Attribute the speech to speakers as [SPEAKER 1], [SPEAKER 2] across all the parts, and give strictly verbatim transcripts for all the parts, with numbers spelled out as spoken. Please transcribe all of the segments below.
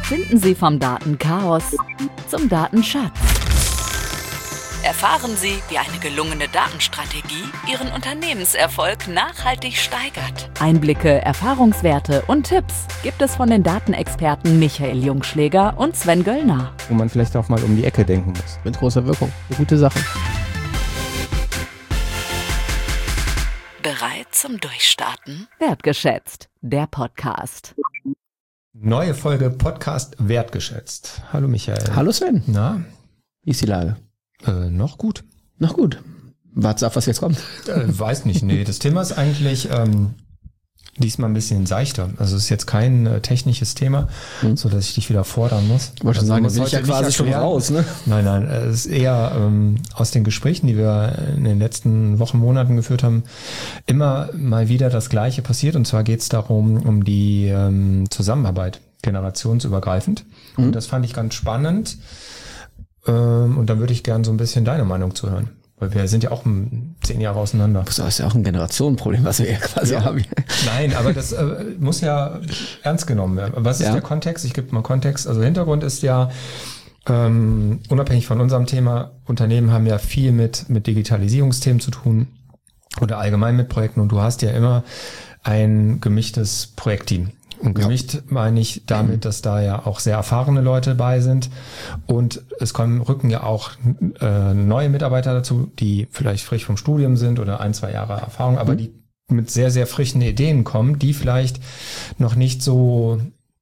[SPEAKER 1] Finden Sie vom Datenchaos zum Datenschatz. Erfahren Sie, wie eine gelungene Datenstrategie Ihren Unternehmenserfolg nachhaltig steigert. Einblicke, Erfahrungswerte und Tipps gibt es von den Datenexperten Michael Jungschläger und Sven Göllner.
[SPEAKER 2] Wo man vielleicht auch mal um die Ecke denken muss.
[SPEAKER 3] Mit großer Wirkung. Eine gute Sache.
[SPEAKER 1] Bereit zum Durchstarten? Wertgeschätzt, der Podcast.
[SPEAKER 2] Neue Folge Podcast Wertgeschätzt. Hallo Michael.
[SPEAKER 3] Hallo Sven.
[SPEAKER 2] Na?
[SPEAKER 3] Wie ist die Lage?
[SPEAKER 2] Äh, noch gut.
[SPEAKER 3] Noch gut. Warte ab, was jetzt kommt.
[SPEAKER 2] Äh, weiß nicht, nee. Das Thema ist eigentlich ähm, diesmal ein bisschen seichter. Also es ist jetzt kein äh, technisches Thema, hm. so dass ich dich wieder fordern muss.
[SPEAKER 3] Ich wollte schon sagen, da bin ich ja quasi schon raus, ne?
[SPEAKER 2] Nein, nein, es ist eher ähm, aus den Gesprächen, die wir in den letzten Wochen, Monaten geführt haben, immer mal wieder das Gleiche passiert. Und zwar geht es darum, um die ähm, Zusammenarbeit, generationsübergreifend. Hm. Und das fand ich ganz spannend. Ähm, und dann würde ich gern so ein bisschen deine Meinung zuhören. Weil wir sind ja auch zehn Jahre auseinander.
[SPEAKER 3] Das ist ja auch ein Generationenproblem, was wir hier quasi
[SPEAKER 2] ja.
[SPEAKER 3] haben.
[SPEAKER 2] Nein, aber das äh, muss ja ernst genommen werden. Was ist ja. der Kontext? Ich gebe mal Kontext. Also Hintergrund ist ja, ähm, unabhängig von unserem Thema, Unternehmen haben ja viel mit, mit Digitalisierungsthemen zu tun oder allgemein mit Projekten. Und du hast ja immer ein gemischtes Projektteam. Und gemischt ja. meine ich damit, dass da ja auch sehr erfahrene Leute bei sind und es kommen, rücken ja auch äh, neue Mitarbeiter dazu, die vielleicht frisch vom Studium sind oder ein, zwei Jahre Erfahrung, aber mhm. die mit sehr, sehr frischen Ideen kommen, die vielleicht noch nicht so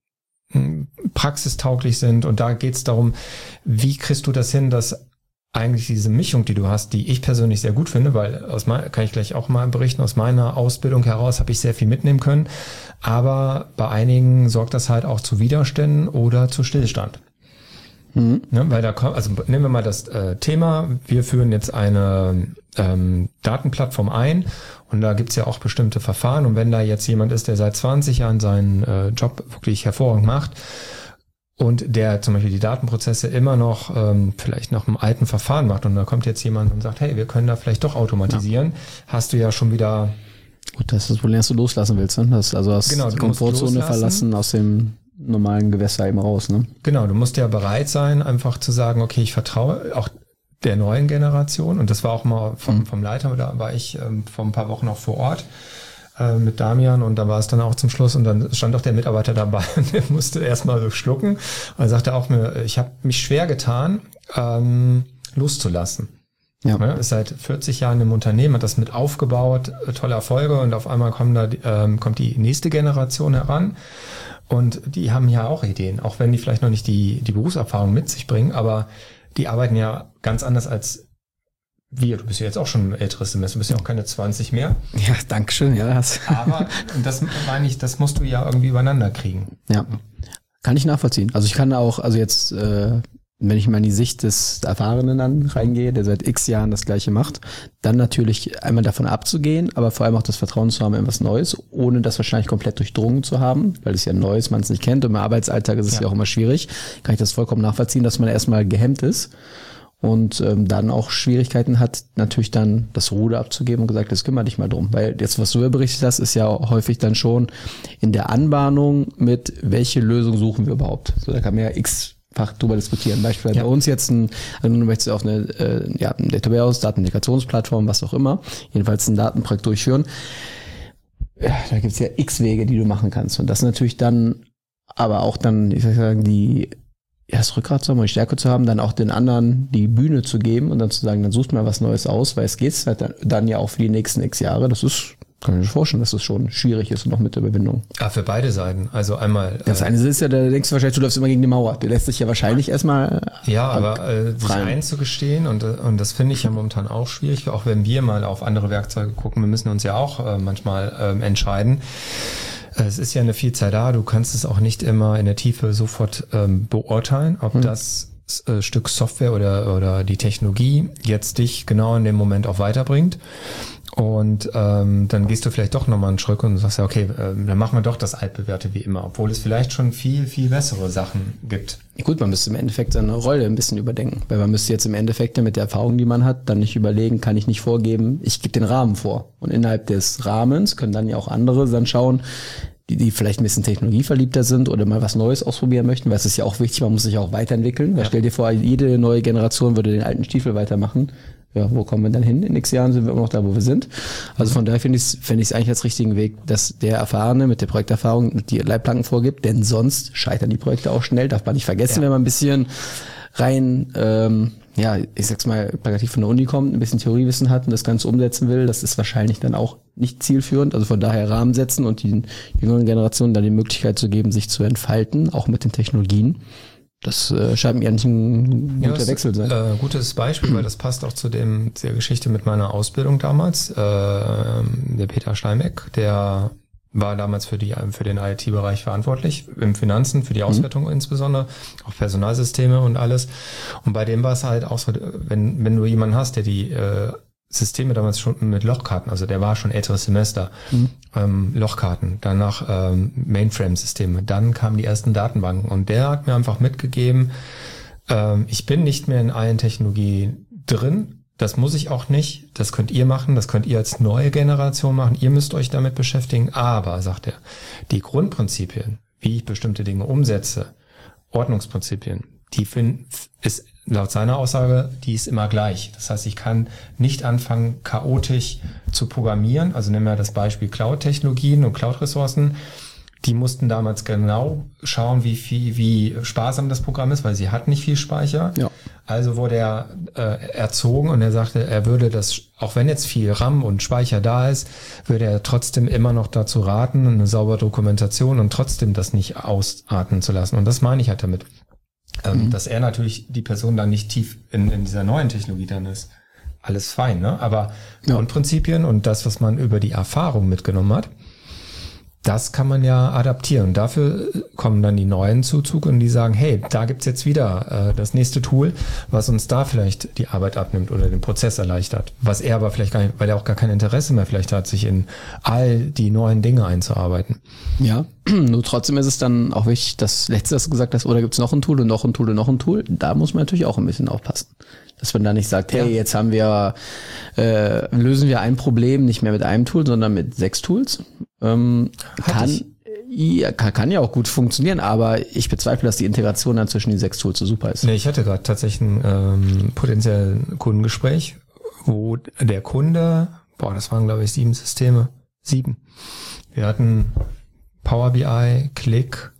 [SPEAKER 2] mh, praxistauglich sind. Und da geht es darum, wie kriegst du das hin, dass eigentlich diese Mischung, die du hast, die ich persönlich sehr gut finde, weil aus meiner, kann ich gleich auch mal berichten, aus meiner Ausbildung heraus habe ich sehr viel mitnehmen können, aber bei einigen sorgt das halt auch zu Widerständen oder zu Stillstand. Mhm. Ne, weil da kommt, also nehmen wir mal das äh, Thema, wir führen jetzt eine ähm, Datenplattform ein und da gibt's ja auch bestimmte Verfahren und wenn da jetzt jemand ist, der seit zwanzig Jahren seinen äh, Job wirklich hervorragend macht, und der zum Beispiel die Datenprozesse immer noch ähm, vielleicht nach einem alten Verfahren macht und da kommt jetzt jemand und sagt, hey, wir können da vielleicht doch automatisieren, ja. hast du ja schon wieder...
[SPEAKER 3] Gut, das ist das Problem, dass du loslassen willst, ne? Das, also aus
[SPEAKER 2] genau,
[SPEAKER 3] der Komfortzone verlassen, aus dem normalen Gewässer eben raus, ne?
[SPEAKER 2] Genau, du musst ja bereit sein, einfach zu sagen, okay, ich vertraue auch der neuen Generation und das war auch mal vom, mhm. vom Leiter, da war ich ähm, vor ein paar Wochen auch vor Ort mit Damian und da war es dann auch zum Schluss und dann stand auch der Mitarbeiter dabei und der musste erstmal so schlucken und er sagte auch mir, ich habe mich schwer getan, ähm, loszulassen. Ja. Ja, ist seit vierzig Jahren im Unternehmen, hat das mit aufgebaut, tolle Erfolge und auf einmal kommen da, ähm, kommt die nächste Generation heran und die haben ja auch Ideen, auch wenn die vielleicht noch nicht die, die Berufserfahrung mit sich bringen, aber die arbeiten ja ganz anders als wir, du bist ja jetzt auch schon ein älteres Semester, du bist ja auch keine zwanzig mehr.
[SPEAKER 3] Ja, danke schön. Ja, das.
[SPEAKER 2] Aber das meine ich, das musst du ja irgendwie übereinander kriegen.
[SPEAKER 3] Ja, kann ich nachvollziehen. Also ich kann auch, also jetzt, äh, wenn ich mal in die Sicht des Erfahrenen dann reingehe, der seit x Jahren das Gleiche macht, dann natürlich einmal davon abzugehen, aber vor allem auch das Vertrauen zu haben in was Neues, ohne das wahrscheinlich komplett durchdrungen zu haben, weil es ja neu ist, man es nicht kennt und im Arbeitsalltag ist es ja. ja auch immer schwierig, kann ich das vollkommen nachvollziehen, dass man erstmal gehemmt ist. Und ähm, dann auch Schwierigkeiten hat, natürlich dann das Ruder abzugeben und gesagt, jetzt kümmere dich mal drum. Weil jetzt, was du ja berichtet hast, ist ja häufig dann schon in der Anbahnung mit, welche Lösung suchen wir überhaupt. So, da kann man ja x-fach drüber diskutieren. Beispielsweise ja. bei uns jetzt ein, also du möchtest auch eine, äh, ja, ein Data Warehouse, Datenintegrationsplattform, was auch immer, jedenfalls ein Datenprojekt durchführen. Ja, da gibt's ja x Wege, die du machen kannst. Und das ist natürlich dann, aber auch dann, ich soll sagen, die ja, das Rückgrat zu haben und die Stärke zu haben, dann auch den anderen die Bühne zu geben und dann zu sagen, dann sucht mal was Neues aus, weil es geht halt dann, dann ja auch für die nächsten x Jahre. Das ist, kann ich mir vorstellen, dass das schon schwierig ist und noch mit der Überwindung.
[SPEAKER 2] Ja, für beide Seiten. Also einmal.
[SPEAKER 3] Das äh, eine ist ja, da denkst du wahrscheinlich, du läufst immer gegen die Mauer. Der lässt sich ja wahrscheinlich erstmal.
[SPEAKER 2] Ja, aber äh, sich einzugestehen und, und das finde ich ja momentan auch schwierig, auch wenn wir mal auf andere Werkzeuge gucken. Wir müssen uns ja auch äh, manchmal äh, entscheiden. Es ist ja eine Vielzahl da, du kannst es auch nicht immer in der Tiefe sofort ähm, beurteilen, ob hm. das äh, Stück Software oder oder die Technologie jetzt dich genau in dem Moment auch weiterbringt. Und ähm, dann gehst du vielleicht doch nochmal einen Schritt und sagst ja, okay, äh, dann machen wir doch das Altbewährte wie immer, obwohl es vielleicht schon viel, viel bessere Sachen gibt.
[SPEAKER 3] Gut, man müsste im Endeffekt seine Rolle ein bisschen überdenken, weil man müsste jetzt im Endeffekt mit der Erfahrung, die man hat, dann nicht überlegen, kann ich nicht vorgeben, ich gebe den Rahmen vor. Und innerhalb des Rahmens können dann ja auch andere dann schauen, die, die vielleicht ein bisschen technologieverliebter sind oder mal was Neues ausprobieren möchten, weil es ist ja auch wichtig, man muss sich auch weiterentwickeln. Weil ja. Stell dir vor, jede neue Generation würde den alten Stiefel weitermachen. Ja, wo kommen wir dann hin? In x Jahren sind wir immer noch da, wo wir sind. Also von daher finde ich es finde ich es eigentlich als richtigen Weg, dass der Erfahrene mit der Projekterfahrung die Leitplanken vorgibt, denn sonst scheitern die Projekte auch schnell. Darf man nicht vergessen, ja. wenn man ein bisschen rein, ähm, ja, ich sag's mal, plakativ von der Uni kommt, ein bisschen Theoriewissen hat und das Ganze umsetzen will, das ist wahrscheinlich dann auch nicht zielführend. Also von daher Rahmen setzen und den jüngeren Generationen dann die Möglichkeit zu geben, sich zu entfalten, auch mit den Technologien. Das äh, scheint mir eigentlich ein guter ja, Wechsel sein.
[SPEAKER 2] Äh, gutes Beispiel, weil das passt auch zu dem der Geschichte mit meiner Ausbildung damals. Äh, der Peter Steinbeck, der war damals für die für den I T-Bereich verantwortlich, im Finanzen, für die Auswertung mhm. insbesondere, auch Personalsysteme und alles. Und bei dem war es halt auch so, wenn wenn du jemanden hast, der die äh, Systeme damals schon mit Lochkarten, also der war schon älteres Semester, mhm. ähm, Lochkarten, danach ähm, Mainframe-Systeme, dann kamen die ersten Datenbanken und der hat mir einfach mitgegeben, ähm, ich bin nicht mehr in allen Technologien drin, das muss ich auch nicht, das könnt ihr machen, das könnt ihr als neue Generation machen, ihr müsst euch damit beschäftigen, aber, sagt er, die Grundprinzipien, wie ich bestimmte Dinge umsetze, Ordnungsprinzipien, die finden, ist laut seiner Aussage, die ist immer gleich. Das heißt, ich kann nicht anfangen, chaotisch zu programmieren. Also nehmen wir das Beispiel Cloud-Technologien und Cloud-Ressourcen. Die mussten damals genau schauen, wie viel, wie sparsam das Programm ist, weil sie hatten nicht viel Speicher. Ja. Also wurde er äh, erzogen und er sagte, er würde das, auch wenn jetzt viel RAM und Speicher da ist, würde er trotzdem immer noch dazu raten, eine saubere Dokumentation und trotzdem das nicht ausarten zu lassen. Und das meine ich halt damit. Ähm, mhm. Dass er natürlich die Person dann nicht tief in, in dieser neuen Technologie dann ist. Alles fein, ne? Aber ja. Grundprinzipien und das, was man über die Erfahrung mitgenommen hat, das kann man ja adaptieren. Dafür kommen dann die Neuen zu Zug und die sagen, hey, da gibt's jetzt wieder äh, das nächste Tool, was uns da vielleicht die Arbeit abnimmt oder den Prozess erleichtert. Was er aber vielleicht gar nicht, weil er auch gar kein Interesse mehr vielleicht hat, sich in all die neuen Dinge einzuarbeiten.
[SPEAKER 3] Ja, nur trotzdem ist es dann auch wichtig, das Letzte, was du gesagt hast, oder gibt's noch ein Tool und noch ein Tool und noch ein Tool. Da muss man natürlich auch ein bisschen aufpassen. Dass man da nicht sagt, hey, ja. jetzt haben wir, äh, lösen wir ein Problem nicht mehr mit einem Tool, sondern mit sechs Tools. Ähm, kann, ja, kann, kann ja auch gut funktionieren, aber ich bezweifle, dass die Integration dann zwischen den sechs Tools so super ist.
[SPEAKER 2] Nee, ich hatte gerade tatsächlich ein ähm, potenzielles Kundengespräch, wo der Kunde, boah, das waren glaube ich sieben Systeme, sieben. Wir hatten Power B I, Click,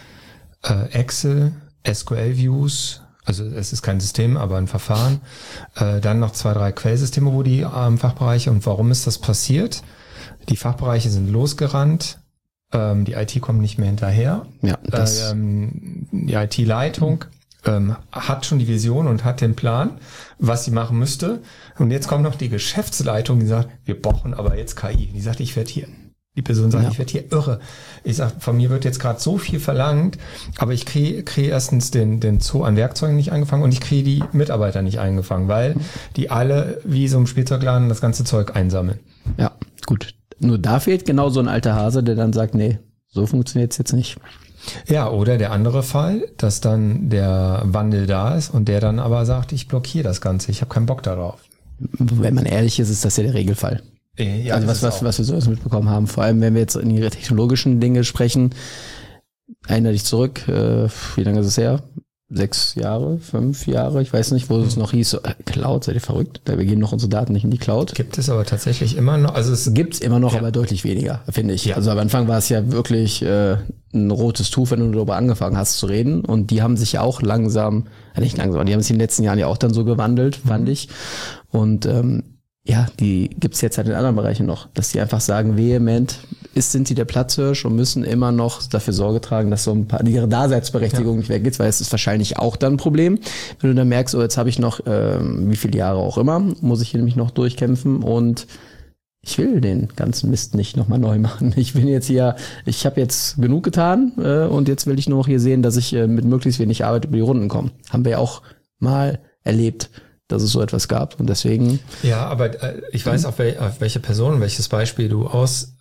[SPEAKER 2] äh, Excel, S Q L-Views, also es ist kein System, aber ein Verfahren. Äh, dann noch zwei, drei Quellsysteme, wo die ähm, Fachbereiche. Und warum ist das passiert? Die Fachbereiche sind losgerannt, ähm, die I T kommt nicht mehr hinterher. Ja, das ähm, die I T-Leitung ähm, hat schon die Vision und hat den Plan, was sie machen müsste. Und jetzt kommt noch die Geschäftsleitung, die sagt, wir brauchen aber jetzt K I. Die sagt, ich werde hier. Die Person sagt, ja. ich werde hier irre. Ich sag, von mir wird jetzt gerade so viel verlangt, aber ich kriege krieg erstens den, den Zoo an Werkzeugen nicht eingefangen und ich kriege die Mitarbeiter nicht eingefangen, weil die alle wie so im Spielzeugladen das ganze Zeug einsammeln.
[SPEAKER 3] Ja, gut. Nur da fehlt genau so ein alter Hase, der dann sagt, nee, so funktioniert es jetzt nicht.
[SPEAKER 2] Ja, oder der andere Fall, dass dann der Wandel da ist und der dann aber sagt, ich blockiere das Ganze, ich habe keinen Bock darauf.
[SPEAKER 3] Wenn man ehrlich ist, ist das ja der Regelfall. Ja, also was, was, was wir so mitbekommen haben, vor allem wenn wir jetzt in die technologischen Dinge sprechen, erinnere dich zurück, äh, wie lange ist es her? Sechs Jahre, fünf Jahre, ich weiß nicht, wo es noch hieß, so, äh, Cloud, seid ihr verrückt? Wir geben noch unsere Daten nicht in die Cloud.
[SPEAKER 2] Gibt es aber tatsächlich immer noch, also es
[SPEAKER 3] gibt's immer noch, ja. aber deutlich weniger, finde ich. Ja. Also am Anfang war es ja wirklich äh, ein rotes Tuch, wenn du darüber angefangen hast zu reden, und die haben sich ja auch langsam, ja nicht langsam, die haben sich in den letzten Jahren ja auch dann so gewandelt, fand mhm. ich. Und ähm, ja, die gibt's jetzt halt in anderen Bereichen noch, dass die einfach sagen, vehement, ist, sind die der Platzhirsch und müssen immer noch dafür Sorge tragen, dass so ein paar ihre Daseinsberechtigung ja. nicht weggeht, weil es ist wahrscheinlich auch dann ein Problem, wenn du dann merkst, oh, jetzt habe ich noch, ähm, wie viele Jahre auch immer, muss ich hier nämlich noch durchkämpfen und ich will den ganzen Mist nicht nochmal neu machen. Ich bin jetzt hier, ich habe jetzt genug getan äh, und jetzt will ich nur noch hier sehen, dass ich äh, mit möglichst wenig Arbeit über die Runden komme. Haben wir ja auch mal erlebt, dass es so etwas gab und deswegen.
[SPEAKER 2] Ja, aber äh, ich weiß, auf, wel, auf welche Person, welches Beispiel du aus,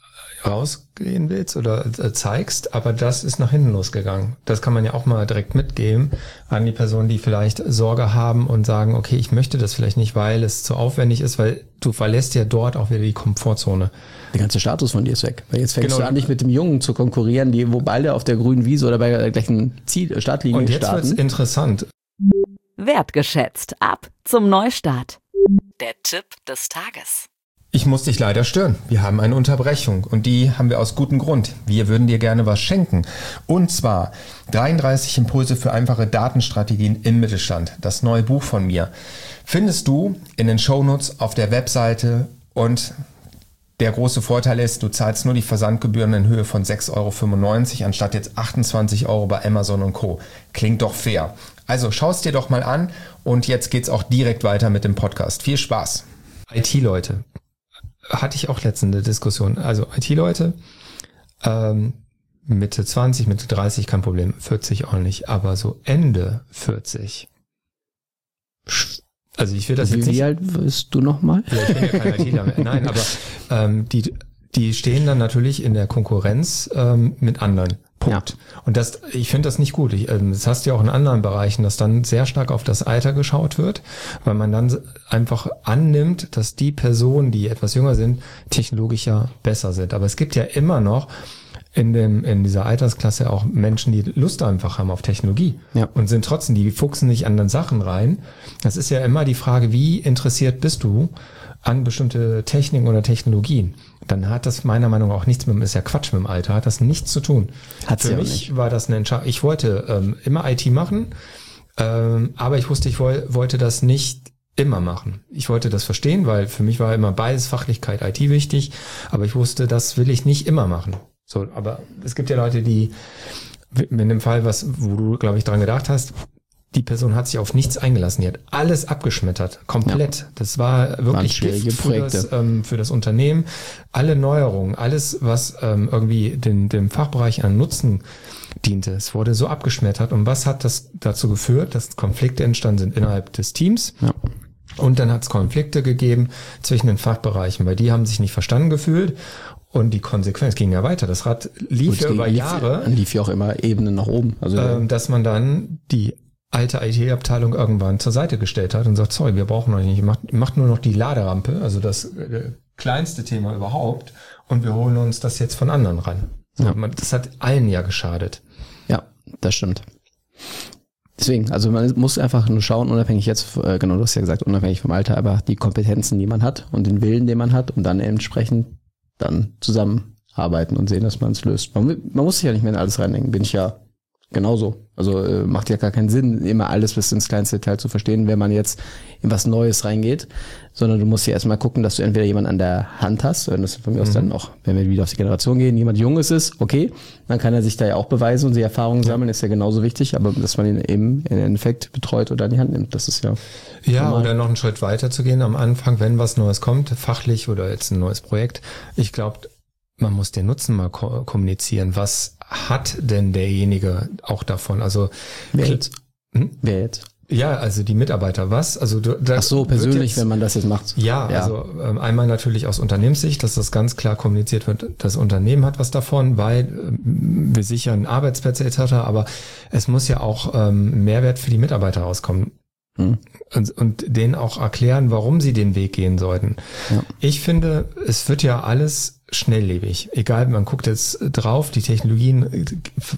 [SPEAKER 2] rausgehen willst oder äh, zeigst, aber das ist nach hinten losgegangen. Das kann man ja auch mal direkt mitgeben an die Personen, die vielleicht Sorge haben und sagen, okay, ich möchte das vielleicht nicht, weil es zu aufwendig ist, weil du verlässt ja dort auch wieder die Komfortzone.
[SPEAKER 3] Der ganze Status von dir ist weg. Weil jetzt fängst genau. du an, nicht mit dem Jungen zu konkurrieren, die wo beide auf der grünen Wiese oder bei der gleichen Ziel, Startlinie
[SPEAKER 2] und jetzt
[SPEAKER 3] starten.
[SPEAKER 2] Wird's interessant.
[SPEAKER 1] Wertgeschätzt. Ab zum Neustart. Der Tipp des Tages.
[SPEAKER 2] Ich muss dich leider stören. Wir haben eine Unterbrechung und die haben wir aus gutem Grund. Wir würden dir gerne was schenken. Und zwar dreiunddreißig Impulse für einfache Datenstrategien im Mittelstand. Das neue Buch von mir findest du in den Shownotes auf der Webseite und der große Vorteil ist, du zahlst nur die Versandgebühren in Höhe von sechs Euro fünfundneunzig anstatt jetzt achtundzwanzig Euro bei Amazon und Co. Klingt doch fair. Also schau es dir doch mal an und jetzt geht's auch direkt weiter mit dem Podcast. Viel Spaß. I T-Leute. Hatte ich auch letztens eine Diskussion. Also I T-Leute, ähm, Mitte zwanzig, Mitte dreißig, kein Problem, vierzig auch nicht, aber so Ende vierzig. Also ich will das
[SPEAKER 3] wie,
[SPEAKER 2] jetzt nicht...
[SPEAKER 3] Wie alt bist du nochmal?
[SPEAKER 2] Ja, ich bin ja kein ITler mehr. Nein, aber ähm, die, die stehen dann natürlich in der Konkurrenz ähm, mit anderen. Punkt. Ja. Und das, ich finde das nicht gut. Ich, ähm, das hast du ja auch in anderen Bereichen, dass dann sehr stark auf das Alter geschaut wird, weil man dann einfach annimmt, dass die Personen, die etwas jünger sind, technologischer besser sind. Aber es gibt ja immer noch in dem in dieser Altersklasse auch Menschen, die Lust einfach haben auf Technologie ja. und sind trotzdem, die fuchsen nicht an den Sachen rein. Das ist ja immer die Frage, wie interessiert bist du an bestimmte Techniken oder Technologien? Dann hat das meiner Meinung nach auch nichts mit, ist ja Quatsch mit dem Alter, hat das nichts zu tun.
[SPEAKER 3] Hat's
[SPEAKER 2] Für
[SPEAKER 3] ja
[SPEAKER 2] mich
[SPEAKER 3] nicht.
[SPEAKER 2] war das eine Entscheidung. Ich wollte ähm, immer I T machen, ähm, aber ich wusste, ich woll, wollte das nicht immer machen. Ich wollte das verstehen, weil für mich war immer beides, Fachlichkeit, I T wichtig, aber ich wusste, das will ich nicht immer machen. So, aber es gibt ja Leute, die, in dem Fall, was, wo du, glaube ich, dran gedacht hast, die Person hat sich auf nichts eingelassen, die hat alles abgeschmettert, komplett. Ja. Das war wirklich Gift für das, ähm, für das Unternehmen. Alle Neuerungen, alles, was ähm, irgendwie den, dem Fachbereich an Nutzen diente, es wurde so abgeschmettert. Und was hat das dazu geführt, dass Konflikte entstanden sind innerhalb des Teams? Ja. Und dann hat es Konflikte gegeben zwischen den Fachbereichen, weil die haben sich nicht verstanden gefühlt. Und die Konsequenz ging ja weiter. Das Rad lief ja über
[SPEAKER 3] lief,
[SPEAKER 2] Jahre.
[SPEAKER 3] Lief ja auch immer Ebenen nach oben. Also
[SPEAKER 2] ähm, dass man dann die alte I T-Abteilung irgendwann zur Seite gestellt hat und sagt, sorry, wir brauchen euch nicht, macht, macht nur noch die Laderampe, also das äh, kleinste Thema überhaupt, und wir holen uns das jetzt von anderen ran. So, ja. man, das hat allen ja geschadet.
[SPEAKER 3] Ja, das stimmt. Deswegen, also man muss einfach nur schauen, unabhängig jetzt, äh, genau, du hast ja gesagt, unabhängig vom Alter, aber die Kompetenzen, die man hat und den Willen, den man hat, und dann entsprechend dann zusammenarbeiten und sehen, dass man es löst. Man, man muss sich ja nicht mehr in alles reindenken, bin ich ja genauso. Also äh, macht ja gar keinen Sinn, immer alles bis ins kleinste Detail zu verstehen, wenn man jetzt in was Neues reingeht, sondern du musst ja erstmal gucken, dass du entweder jemanden an der Hand hast, wenn das von mir aus mhm. dann auch, wenn wir wieder auf die Generation gehen, jemand Junges ist, okay, dann kann er sich da ja auch beweisen und die Erfahrungen ja. sammeln, ist ja genauso wichtig, aber dass man ihn eben im Endeffekt betreut oder an die Hand nimmt, das ist ja
[SPEAKER 2] Ja, normal. Oder noch einen Schritt weiter zu gehen am Anfang, wenn was Neues kommt, fachlich oder jetzt ein neues Projekt, ich glaube, man muss den Nutzen mal ko- kommunizieren. Was hat denn derjenige auch davon? Also
[SPEAKER 3] wer jetzt? Hm? Wer jetzt?
[SPEAKER 2] Ja, also die Mitarbeiter. Was? Also du,
[SPEAKER 3] Ach so, persönlich, jetzt, wenn man das jetzt macht.
[SPEAKER 2] Ja, ja. also ähm, einmal natürlich aus Unternehmenssicht, dass das ganz klar kommuniziert wird. Das Unternehmen hat was davon, weil ähm, wir sichern Arbeitsplätze et cetera. Aber es muss ja auch ähm, Mehrwert für die Mitarbeiter rauskommen. Hm. Und, und denen auch erklären, warum sie den Weg gehen sollten. Ja. Ich finde, es wird ja alles schnelllebig. Egal, man guckt jetzt drauf, die Technologien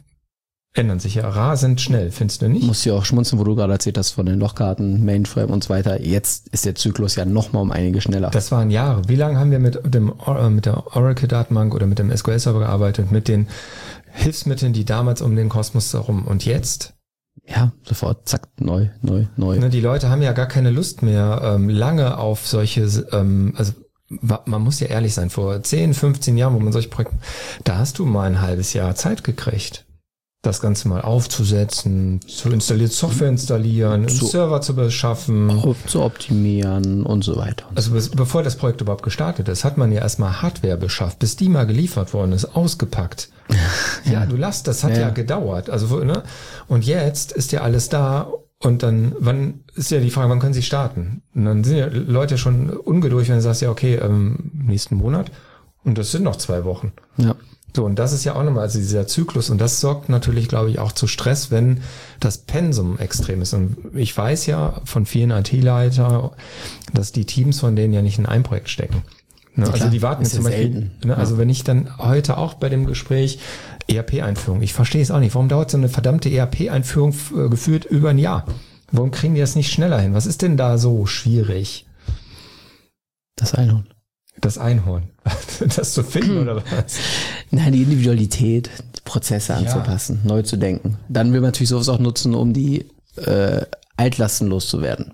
[SPEAKER 2] ändern sich ja rasend schnell, findest du nicht?
[SPEAKER 3] Musst du ja auch schmunzeln, wo du gerade erzählt hast von den Lochkarten, Mainframe und so weiter. Jetzt ist der Zyklus ja nochmal um einige schneller.
[SPEAKER 2] Das waren Jahre. Wie lange haben wir mit dem mit der Oracle-Datenbank oder mit dem S Q L-Server gearbeitet, mit den Hilfsmitteln, die damals um den Kosmos herum, und jetzt?
[SPEAKER 3] Ja, sofort, zack, neu, neu, neu.
[SPEAKER 2] Die Leute haben ja gar keine Lust mehr, ähm, lange auf solche, ähm, also man muss ja ehrlich sein, vor zehn, fünfzehn Jahren, wo man solche Projekte, da hast du mal ein halbes Jahr Zeit gekriegt, das Ganze mal aufzusetzen, zu installieren, Software installieren, einen Server zu beschaffen,
[SPEAKER 3] zu optimieren und so weiter.
[SPEAKER 2] Also bis, bevor das Projekt überhaupt gestartet ist, hat man ja erstmal Hardware beschafft, bis die mal geliefert worden ist, ausgepackt. ja, ja, du lass, das hat ja, ja gedauert. Also, ne? Und jetzt ist ja alles da. Und dann, wann ist ja die Frage, wann können sie starten? Und dann sind ja Leute schon ungeduldig, wenn du sagst, ja, okay, ähm, nächsten Monat. Und das sind noch zwei Wochen.
[SPEAKER 3] Ja.
[SPEAKER 2] So, und das ist ja auch nochmal, also dieser Zyklus, und das sorgt natürlich, glaube ich, auch zu Stress, wenn das Pensum extrem ist. Und ich weiß ja von vielen I T-Leitern, dass die Teams von denen ja nicht in ein Projekt stecken. Ne? Ja, also die warten
[SPEAKER 3] ist
[SPEAKER 2] zum
[SPEAKER 3] ja
[SPEAKER 2] Beispiel,
[SPEAKER 3] selten.
[SPEAKER 2] ne?
[SPEAKER 3] Ja.
[SPEAKER 2] Also wenn ich dann heute auch bei dem Gespräch E R P-Einführung, ich verstehe es auch nicht, warum dauert so eine verdammte E R P-Einführung äh, geführt über ein Jahr? Warum kriegen die das nicht schneller hin? Was ist denn da so schwierig?
[SPEAKER 3] Das Einhorn.
[SPEAKER 2] Das Einhorn. Das zu finden oder was?
[SPEAKER 3] Nein, die Individualität, die Prozesse
[SPEAKER 2] Ja.
[SPEAKER 3] anzupassen, neu zu denken. Dann will man natürlich sowas auch nutzen, um die äh, Altlasten loszuwerden.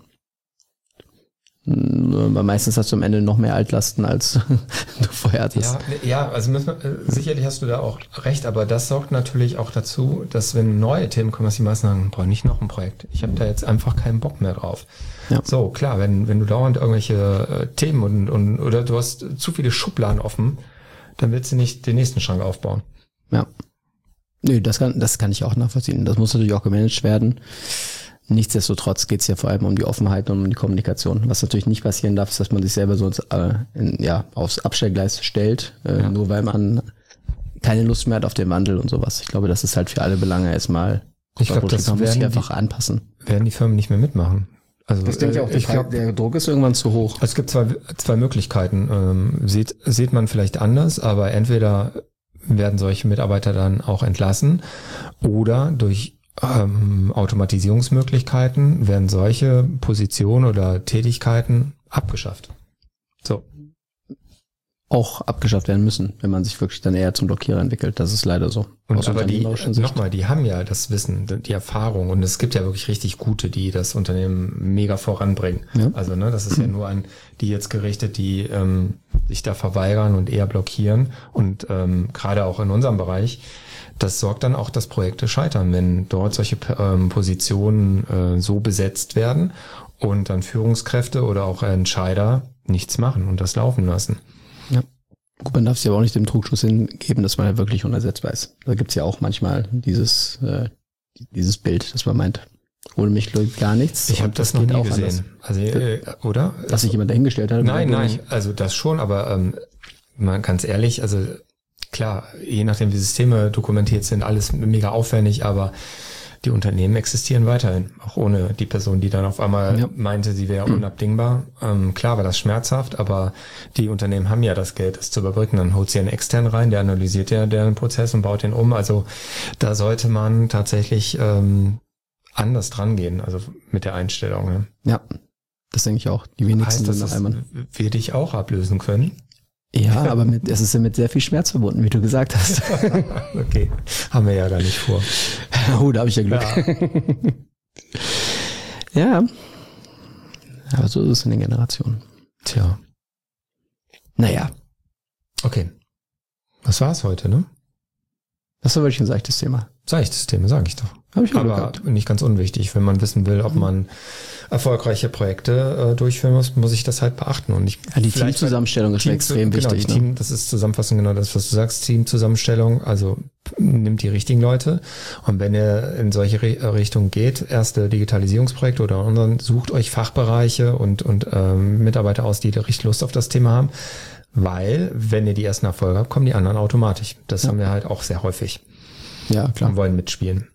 [SPEAKER 3] Weil meistens hast du am Ende noch mehr Altlasten, als du vorher hattest.
[SPEAKER 2] Ja, ja, also müssen wir, äh, sicherlich hast du da auch recht, aber das sorgt natürlich auch dazu, dass wenn neue Themen kommen, dass die meisten sagen, boah, nicht noch ein Projekt. Ich habe da jetzt einfach keinen Bock mehr drauf.
[SPEAKER 3] Ja.
[SPEAKER 2] So, klar, wenn wenn du dauernd irgendwelche äh, Themen und, und oder du hast zu viele Schubladen offen, dann willst du nicht den nächsten Schrank aufbauen.
[SPEAKER 3] Ja. Nö, das kann, das kann ich auch nachvollziehen. Das muss natürlich auch gemanagt werden. Nichtsdestotrotz geht es ja vor allem um die Offenheit und um die Kommunikation. Was natürlich nicht passieren darf, ist, dass man sich selber so äh, in, ja, aufs Abstellgleis stellt, äh,
[SPEAKER 2] Ja.
[SPEAKER 3] nur weil man keine Lust mehr hat auf den Wandel und sowas. Ich glaube, das ist halt für alle Belange erstmal,
[SPEAKER 2] Ich glaube, das
[SPEAKER 3] man muss sich
[SPEAKER 2] werden
[SPEAKER 3] einfach
[SPEAKER 2] die,
[SPEAKER 3] anpassen.
[SPEAKER 2] werden die Firmen nicht mehr mitmachen. Also
[SPEAKER 3] Das denke ich auch.
[SPEAKER 2] äh, ich
[SPEAKER 3] Der,
[SPEAKER 2] glaube,
[SPEAKER 3] der Druck ist irgendwann zu hoch.
[SPEAKER 2] es gibt zwei, zwei Möglichkeiten. Ähm, sieht, sieht man vielleicht anders, aber entweder werden solche Mitarbeiter dann auch entlassen oder durch ähm, Automatisierungsmöglichkeiten werden solche Positionen oder Tätigkeiten abgeschafft. So.
[SPEAKER 3] Auch abgeschafft werden müssen, wenn man sich wirklich dann eher zum Blockierer entwickelt. Das ist leider so.
[SPEAKER 2] Und
[SPEAKER 3] Aus
[SPEAKER 2] aber die,
[SPEAKER 3] unternehmerischen Sicht.
[SPEAKER 2] nochmal, die haben ja das Wissen, die Erfahrung und es gibt ja wirklich richtig gute, die das Unternehmen mega voranbringen.
[SPEAKER 3] Ja.
[SPEAKER 2] Also ne, das ist ja nur an die jetzt gerichtet, die ähm, sich da verweigern und eher blockieren und ähm, gerade auch in unserem Bereich, das sorgt dann auch, dass Projekte scheitern, wenn dort solche ähm, Positionen äh, so besetzt werden und dann Führungskräfte oder auch Entscheider nichts machen und das laufen lassen.
[SPEAKER 3] Ja. Gut, man darf sich aber auch nicht dem Trugschluss hingeben, dass man ja wirklich unersetzbar ist. Da gibt's ja auch manchmal dieses äh, dieses Bild, dass man meint, ohne mich läuft gar nichts.
[SPEAKER 2] Ich habe
[SPEAKER 3] Und
[SPEAKER 2] das noch
[SPEAKER 3] geht
[SPEAKER 2] nie
[SPEAKER 3] auch
[SPEAKER 2] gesehen.
[SPEAKER 3] anders.
[SPEAKER 2] Also, äh, oder?
[SPEAKER 3] Dass sich jemand dahingestellt hat.
[SPEAKER 2] Nein,
[SPEAKER 3] oder
[SPEAKER 2] nein,
[SPEAKER 3] nicht.
[SPEAKER 2] also das schon, aber ähm, mal ganz ehrlich, also klar, je nachdem wie Systeme dokumentiert sind, alles mega aufwendig, aber die Unternehmen existieren weiterhin, auch ohne die Person, die dann auf einmal
[SPEAKER 3] Ja.
[SPEAKER 2] meinte, sie wäre unabdingbar. Ähm, klar war das schmerzhaft, aber die Unternehmen haben ja das Geld, das zu überbrücken. Dann holt sie einen externen rein, der analysiert ja deren Prozess und baut den um. Also da sollte man tatsächlich ähm, anders dran gehen, also mit der Einstellung. Ne?
[SPEAKER 3] Ja, das denke ich auch. Die wenigsten
[SPEAKER 2] Heißt das,
[SPEAKER 3] sind noch
[SPEAKER 2] dass
[SPEAKER 3] einmal.
[SPEAKER 2] wir dich auch ablösen können?
[SPEAKER 3] Ja, aber mit, es ist ja mit sehr viel Schmerz verbunden, wie du gesagt hast.
[SPEAKER 2] Okay, haben wir ja gar nicht vor.
[SPEAKER 3] Oh, da habe ich ja Glück. Ja. ja. Aber so ist es in den Generationen.
[SPEAKER 2] Tja,
[SPEAKER 3] Naja,
[SPEAKER 2] okay. Das war's heute, ne?
[SPEAKER 3] das war wirklich ein seichtes Thema.
[SPEAKER 2] Seichtes Thema, sage ich doch.
[SPEAKER 3] Habe ich mal
[SPEAKER 2] Aber
[SPEAKER 3] gehabt.
[SPEAKER 2] nicht ganz unwichtig. Wenn man wissen will, ob man erfolgreiche Projekte äh, durchführen muss, muss ich das halt beachten. Und ich
[SPEAKER 3] Ja, die
[SPEAKER 2] vielleicht
[SPEAKER 3] Teamzusammenstellung ist schon
[SPEAKER 2] Team-
[SPEAKER 3] extrem
[SPEAKER 2] genau,
[SPEAKER 3] wichtig.
[SPEAKER 2] Die
[SPEAKER 3] Ne?
[SPEAKER 2] Team, das ist zusammenfassend genau das, was du sagst, Teamzusammenstellung. Also nimmt die richtigen Leute. Und wenn ihr in solche Re- Richtung geht, erste Digitalisierungsprojekte oder anderen, sucht euch Fachbereiche und, und ähm, Mitarbeiter aus, die da richtig Lust auf das Thema haben. Weil, wenn ihr die ersten Erfolge habt, kommen die anderen automatisch. Das
[SPEAKER 3] Ja.
[SPEAKER 2] haben wir halt auch sehr häufig.
[SPEAKER 3] Ja, klar.
[SPEAKER 2] Und wollen mitspielen.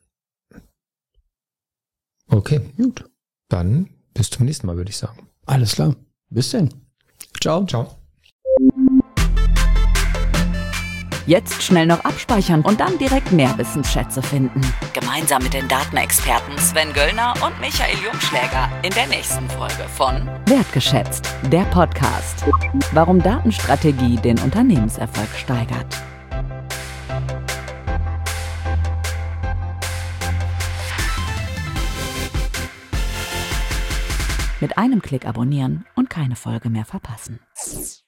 [SPEAKER 2] Okay,
[SPEAKER 3] Gut.
[SPEAKER 2] dann bis zum nächsten Mal, würde ich sagen.
[SPEAKER 3] Alles klar. Bis denn. Ciao.
[SPEAKER 2] Ciao.
[SPEAKER 1] Jetzt schnell noch abspeichern und dann direkt mehr Wissensschätze finden. Gemeinsam mit den Datenexperten Sven Göllner und Michael Jungschläger in der nächsten Folge von Wertgeschätzt, der Podcast. Warum Datenstrategie den Unternehmenserfolg steigert. Mit einem Klick abonnieren und keine Folge mehr verpassen.